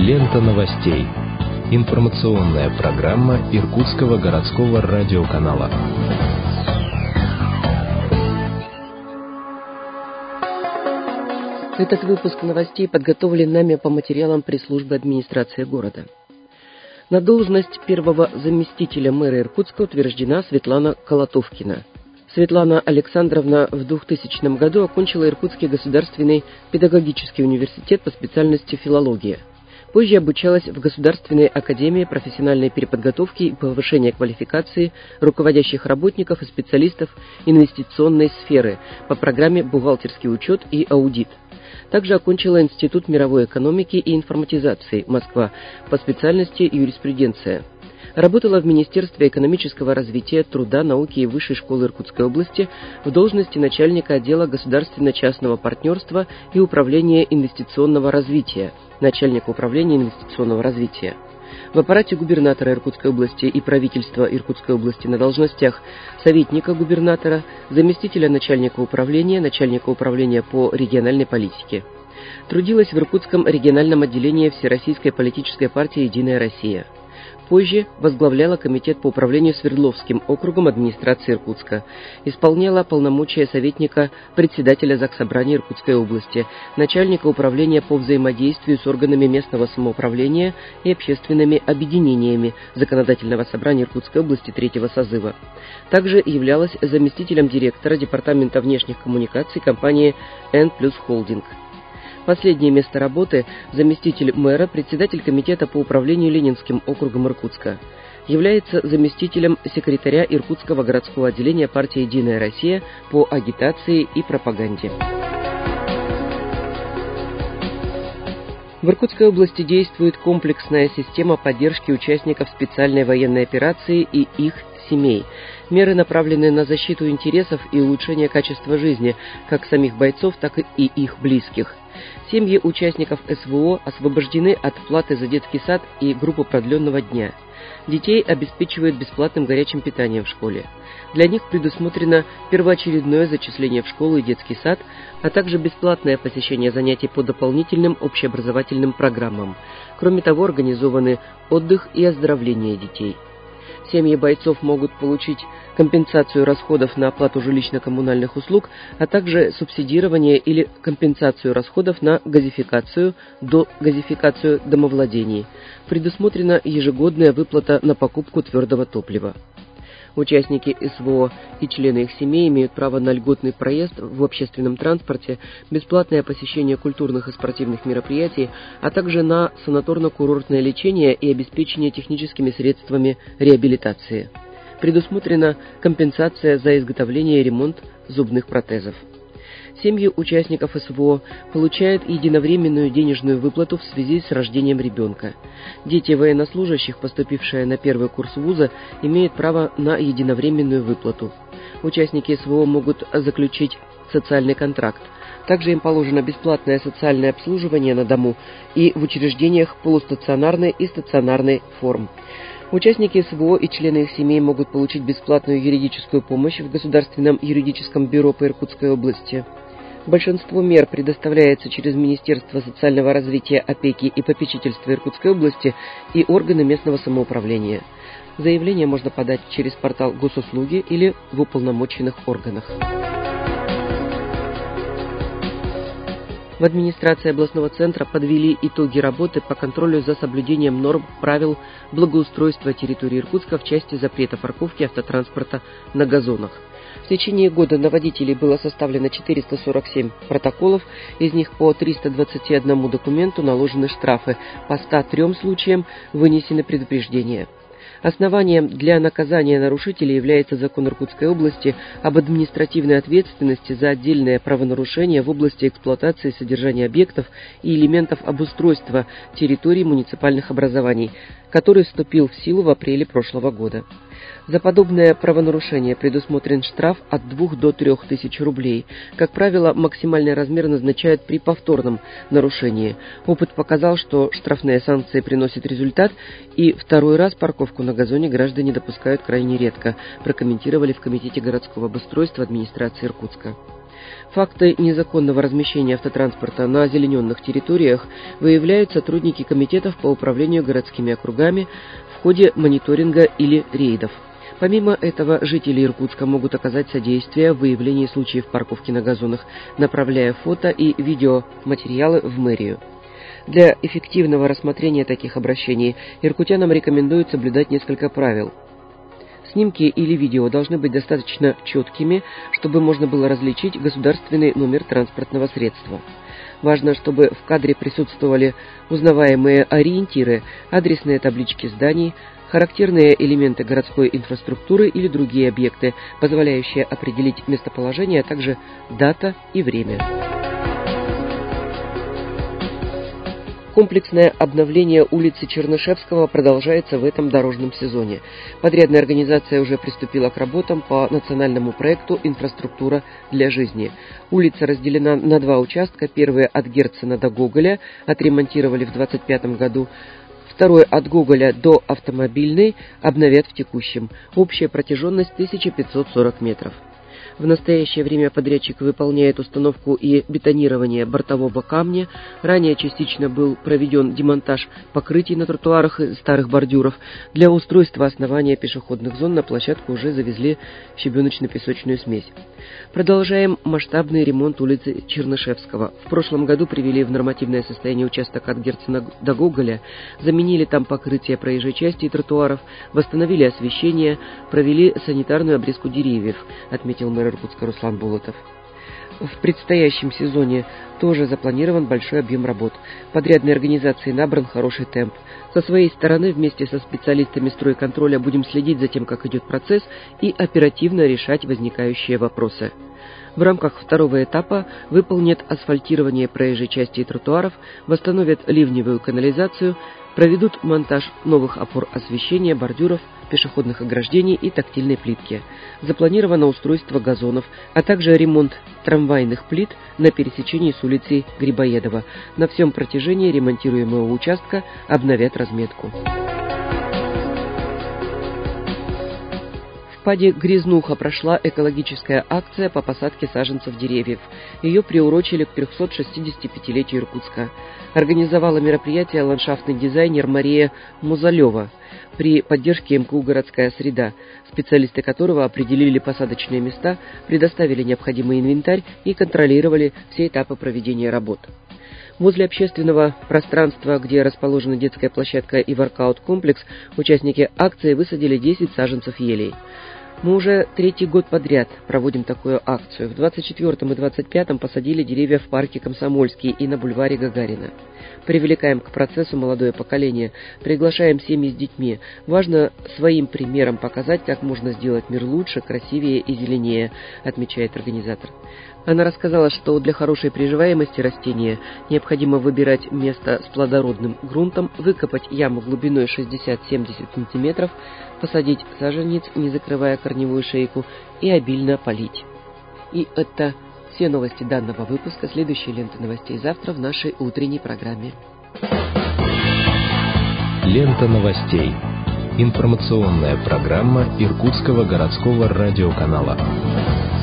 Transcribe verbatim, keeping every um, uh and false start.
Лента новостей. Информационная программа Иркутского городского радиоканала. Этот выпуск новостей подготовлен нами по материалам пресс-службы администрации города. На должность первого заместителя мэра Иркутска утверждена Светлана Колотовкина. Светлана Александровна в двухтысячном году окончила Иркутский государственный педагогический университет по специальности филология. Позже обучалась в Государственной академии профессиональной переподготовки и повышения квалификации руководящих работников и специалистов инвестиционной сферы по программе «Бухгалтерский учет и аудит». Также окончила Институт мировой экономики и информатизации Москва по специальности юриспруденция. Работала в Министерстве экономического развития, труда, науки и Высшей школы Иркутской области в должности начальника отдела государственно-частного партнерства и управления инвестиционного развития, начальника управления инвестиционного развития. В аппарате губернатора Иркутской области и правительства Иркутской области на должностях советника губернатора, заместителя начальника управления, начальника управления по региональной политике. Трудилась в Иркутском региональном отделении Всероссийской политической партии «Единая Россия». Позже возглавляла комитет по управлению Свердловским округом администрации Иркутска, исполняла полномочия советника председателя Заксобрания Иркутской области, начальника управления по взаимодействию с органами местного самоуправления и общественными объединениями Законодательного собрания Иркутской области третьего созыва. Также являлась заместителем директора Департамента внешних коммуникаций компании «Н плюс Холдинг». Последнее место работы – заместитель мэра, председатель комитета по управлению Ленинским округом Иркутска. Является заместителем секретаря Иркутского городского отделения партии «Единая Россия» по агитации и пропаганде. В Иркутской области действует комплексная система поддержки участников специальной военной операции и их семей. Меры направлены на защиту интересов и улучшение качества жизни как самих бойцов, так и их близких. Семьи участников СВО освобождены от платы за детский сад и группу продленного дня. Детей обеспечивают бесплатным горячим питанием в школе. Для них предусмотрено первоочередное зачисление в школу и детский сад, а также бесплатное посещение занятий по дополнительным общеобразовательным программам. Кроме того, организованы отдых и оздоровление детей. Семьи бойцов могут получить компенсацию расходов на оплату жилищно-коммунальных услуг, а также субсидирование или компенсацию расходов на газификацию, догазификацию домовладений. Предусмотрена ежегодная выплата на покупку твердого топлива. Участники СВО и члены их семей имеют право на льготный проезд в общественном транспорте, бесплатное посещение культурных и спортивных мероприятий, а также на санаторно-курортное лечение и обеспечение техническими средствами реабилитации. Предусмотрена компенсация за изготовление и ремонт зубных протезов. Семьи участников СВО получают единовременную денежную выплату в связи с рождением ребенка. Дети военнослужащих, поступившие на первый курс вуза, имеют право на единовременную выплату. Участники СВО могут заключить социальный контракт. Также им положено бесплатное социальное обслуживание на дому и в учреждениях полустационарной и стационарной форм. Участники СВО и члены их семей могут получить бесплатную юридическую помощь в Государственном юридическом бюро по Иркутской области. Большинство мер предоставляется через Министерство социального развития, опеки и попечительства Иркутской области и органы местного самоуправления. Заявление можно подать через портал госуслуги или в уполномоченных органах. В администрации областного центра подвели итоги работы по контролю за соблюдением норм правил благоустройства территории Иркутска в части запрета парковки автотранспорта на газонах. В течение года на водителей было составлено четыреста сорок семь протоколов, из них по триста двадцати одному документу наложены штрафы, по ста трём случаям вынесены предупреждения. Основанием для наказания нарушителей является закон Иркутской области об административной ответственности за отдельные правонарушения в области эксплуатации и содержания объектов и элементов обустройства территорий муниципальных образований, который вступил в силу в апреле прошлого года. За подобное правонарушение предусмотрен штраф от двух до трех тысяч рублей. Как правило, максимальный размер назначают при повторном нарушении. Опыт показал, что штрафные санкции приносят результат, и второй раз парковку на газоне граждане допускают крайне редко, прокомментировали в Комитете городского обустройства администрации Иркутска. Факты незаконного размещения автотранспорта на озелененных территориях выявляют сотрудники комитетов по управлению городскими округами в ходе мониторинга или рейдов. Помимо этого, жители Иркутска могут оказать содействие в выявлении случаев парковки на газонах, направляя фото и видеоматериалы в мэрию. Для эффективного рассмотрения таких обращений иркутянам рекомендуют соблюдать несколько правил. Снимки или видео должны быть достаточно четкими, чтобы можно было различить государственный номер транспортного средства. Важно, чтобы в кадре присутствовали узнаваемые ориентиры, адресные таблички зданий, характерные элементы городской инфраструктуры или другие объекты, позволяющие определить местоположение, а также дата и время. Комплексное обновление улицы Чернышевского продолжается в этом дорожном сезоне. Подрядная организация уже приступила к работам по национальному проекту «Инфраструктура для жизни». Улица разделена на два участка. Первый от Герцена до Гоголя, отремонтировали в двадцать пятом году. Второй от Гоголя до Автомобильной обновят в текущем. Общая протяженность тысяча пятьсот сорок метров. В настоящее время подрядчик выполняет установку и бетонирование бортового камня. Ранее частично был проведен демонтаж покрытий на тротуарах и старых бордюров. Для устройства основания пешеходных зон на площадку уже завезли щебеночно-песочную смесь. Продолжаем масштабный ремонт улицы Чернышевского. В прошлом году привели в нормативное состояние участок от Герцена до Гоголя, заменили там покрытие проезжей части и тротуаров, восстановили освещение, провели санитарную обрезку деревьев, отметил мэр Иркутска Руслан Болотов. В предстоящем сезоне тоже запланирован большой объем работ. Подрядной организации набран хороший темп. Со своей стороны, вместе со специалистами стройконтроля будем следить за тем, как идет процесс, и оперативно решать возникающие вопросы. В рамках второго этапа выполнят асфальтирование проезжей части и тротуаров, восстановят ливневую канализацию, проведут монтаж новых опор освещения, бордюров, пешеходных ограждений и тактильной плитки. Запланировано устройство газонов, а также ремонт трамвайных плит на пересечении с улицей Грибоедова. На всем протяжении ремонтируемого участка обновят разметку. В ПАДе «Грязнуха» прошла экологическая акция по посадке саженцев деревьев. Ее приурочили к трехсот шестидесятипятилетию Иркутска. Организовала мероприятие ландшафтный дизайнер Мария Музалева при поддержке эм ка у «Городская среда», специалисты которого определили посадочные места, предоставили необходимый инвентарь и контролировали все этапы проведения работ. Возле общественного пространства, где расположена детская площадка и воркаут-комплекс, участники акции высадили десять саженцев елей. Мы уже третий год подряд проводим такую акцию. В двадцать четвёртом и двадцать пятом посадили деревья в парке Комсомольский и на бульваре Гагарина. Привлекаем к процессу молодое поколение, приглашаем семьи с детьми. Важно своим примером показать, как можно сделать мир лучше, красивее и зеленее, отмечает организатор. Она рассказала, что для хорошей приживаемости растения необходимо выбирать место с плодородным грунтом, выкопать яму глубиной шестьдесят-семьдесят сантиметров, посадить саженец, не закрывая корневую шейку, и обильно полить. И это все новости данного выпуска. Следующие ленты новостей завтра в нашей утренней программе. Лента новостей. Информационная программа Иркутского городского радиоканала.